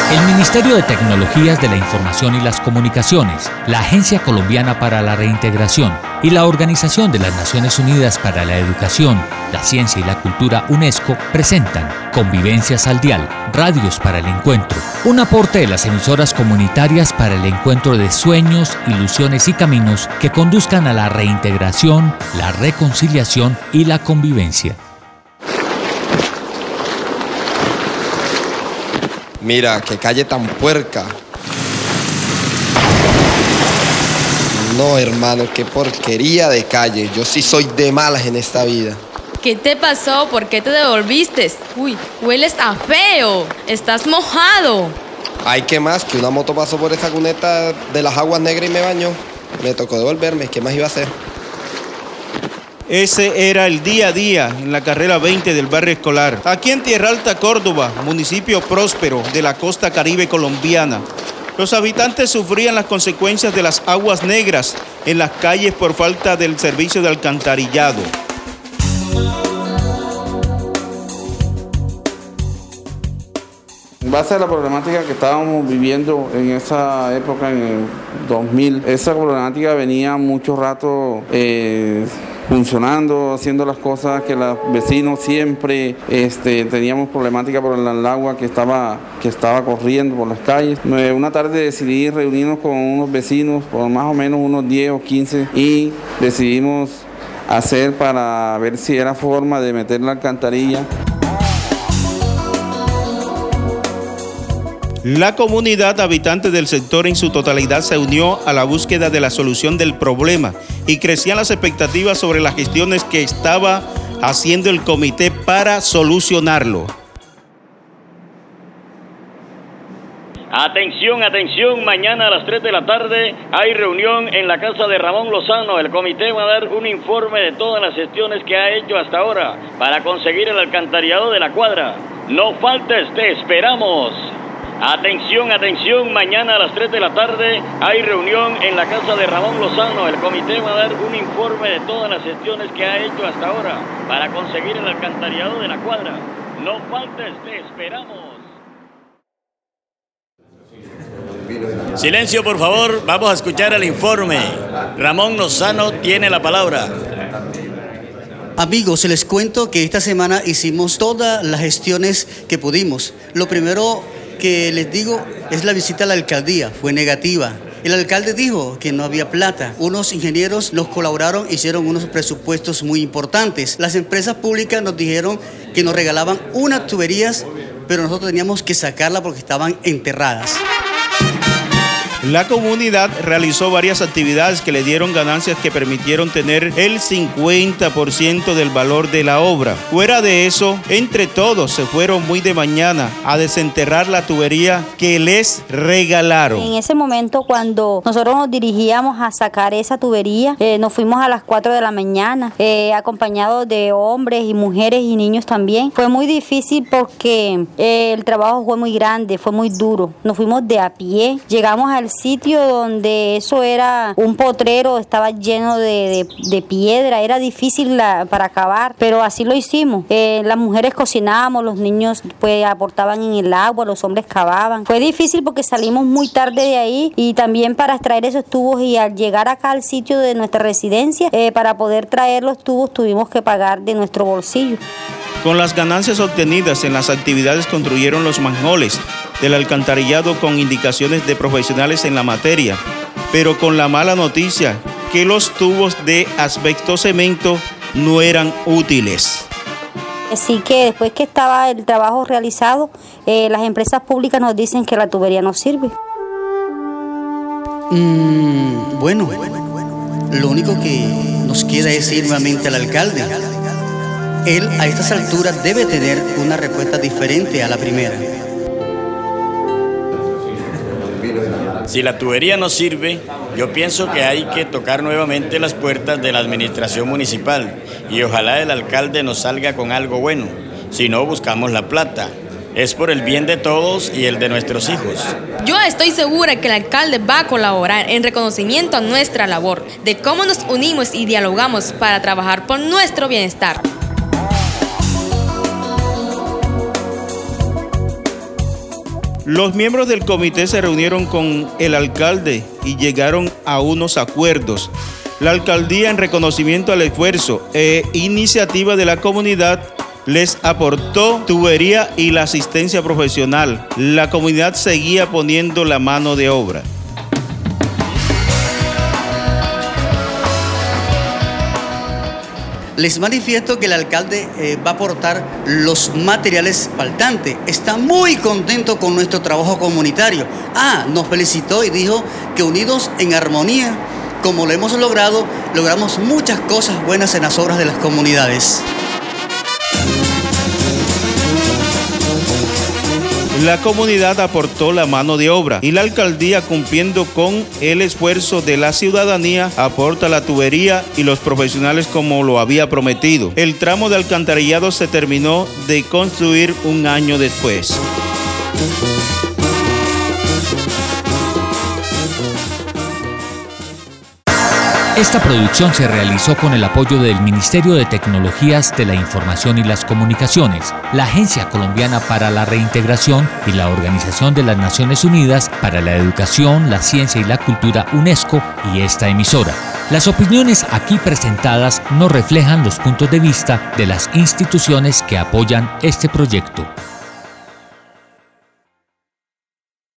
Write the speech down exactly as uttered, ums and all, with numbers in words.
El Ministerio de Tecnologías de la Información y las Comunicaciones, la Agencia Colombiana para la Reintegración y la Organización de las Naciones Unidas para la Educación, la Ciencia y la Cultura UNESCO presentan Convivencias al Dial, Radios para el Encuentro, un aporte de las emisoras comunitarias para el encuentro de sueños, ilusiones y caminos que conduzcan a la reintegración, la reconciliación y la convivencia. Mira, qué calle tan puerca. No, hermano, qué porquería de calle. Yo sí soy de malas en esta vida. ¿Qué te pasó? ¿Por qué te devolviste? Uy, hueles a feo. Estás mojado. Ay, ¿qué más? Que una moto pasó por esa cuneta de las aguas negras y me bañó. Me tocó devolverme. ¿Qué más iba a hacer? Ese era el día a día en la carrera veinte del barrio escolar. Aquí en Tierra Alta, Córdoba, municipio próspero de la costa caribe colombiana, los habitantes sufrían las consecuencias de las aguas negras en las calles por falta del servicio de alcantarillado. En base a la problemática que estábamos viviendo en esa época, en el dos mil, esa problemática venía mucho rato eh, funcionando, haciendo las cosas que los vecinos siempre este, teníamos problemática por el agua que estaba, que estaba corriendo por las calles. Una tarde decidí reunirnos con unos vecinos, por más o menos unos diez o quince, y decidimos hacer para ver si era forma de meter la alcantarilla. La comunidad habitante del sector en su totalidad se unió a la búsqueda de la solución del problema y crecían las expectativas sobre las gestiones que estaba haciendo el comité para solucionarlo. Atención, atención, mañana a las tres de la tarde hay reunión en la casa de Ramón Lozano. El comité va a dar un informe de todas las gestiones que ha hecho hasta ahora para conseguir el alcantarillado de la cuadra. No faltes, te esperamos. Atención, atención, mañana a las tres de la tarde hay reunión en la casa de Ramón Lozano. El comité va a dar un informe de todas las gestiones que ha hecho hasta ahora para conseguir el alcantarillado de la cuadra. No faltes, te esperamos. Silencio, por favor, vamos a escuchar el informe. Ramón Lozano tiene la palabra. Amigos, les cuento que esta semana hicimos todas las gestiones que pudimos. Lo primero que les digo es la visita a la alcaldía, fue negativa. El alcalde dijo que no había plata. Unos ingenieros nos colaboraron, hicieron unos presupuestos muy importantes. Las empresas públicas nos dijeron que nos regalaban unas tuberías, pero nosotros teníamos que sacarlas porque estaban enterradas. La comunidad realizó varias actividades que le dieron ganancias que permitieron tener el cincuenta por ciento del valor de la obra. Fuera de eso, entre todos se fueron muy de mañana a desenterrar la tubería que les regalaron. En ese momento, cuando nosotros nos dirigíamos a sacar esa tubería, eh, nos fuimos a las cuatro de la mañana, eh, acompañados de hombres y mujeres y niños también. Fue muy difícil porque eh, el trabajo fue muy grande, fue muy duro. Nos fuimos de a pie, llegamos al sitio donde eso era un potrero, estaba lleno de, de, de piedra, era difícil la, para acabar, pero así lo hicimos. Eh, las mujeres cocinábamos, los niños pues aportaban en el agua, los hombres cavaban. Fue difícil porque salimos muy tarde de ahí y también para extraer esos tubos, y al llegar acá al sitio de nuestra residencia, eh, para poder traer los tubos tuvimos que pagar de nuestro bolsillo. Con las ganancias obtenidas en las actividades construyeron los manjoles del alcantarillado con indicaciones de profesionales en la materia, pero con la mala noticia que los tubos de asbesto cemento no eran útiles. Así que después que estaba el trabajo realizado, eh, las empresas públicas nos dicen que la tubería no sirve. Mm, bueno, lo único que nos queda es ir nuevamente al alcalde. Él a estas alturas debe tener una respuesta diferente a la primera. Si la tubería no sirve, yo pienso que hay que tocar nuevamente las puertas de la administración municipal y ojalá el alcalde nos salga con algo bueno. Si no, buscamos la plata. Es por el bien de todos y el de nuestros hijos. Yo estoy segura que el alcalde va a colaborar en reconocimiento a nuestra labor, de cómo nos unimos y dialogamos para trabajar por nuestro bienestar. Los miembros del comité se reunieron con el alcalde y llegaron a unos acuerdos. La alcaldía, en reconocimiento al esfuerzo e iniciativa de la comunidad, les aportó tubería y la asistencia profesional. La comunidad seguía poniendo la mano de obra. Les manifiesto que el alcalde eh, va a aportar los materiales faltantes. Está muy contento con nuestro trabajo comunitario. Ah, nos felicitó y dijo que unidos en armonía, como lo hemos logrado, logramos muchas cosas buenas en las obras de las comunidades. La comunidad aportó la mano de obra y la alcaldía, cumpliendo con el esfuerzo de la ciudadanía, aporta la tubería y los profesionales como lo había prometido. El tramo de alcantarillado se terminó de construir un año después. Esta producción se realizó con el apoyo del Ministerio de Tecnologías de la Información y las Comunicaciones, la Agencia Colombiana para la Reintegración y la Organización de las Naciones Unidas para la Educación, la Ciencia y la Cultura UNESCO y esta emisora. Las opiniones aquí presentadas no reflejan los puntos de vista de las instituciones que apoyan este proyecto.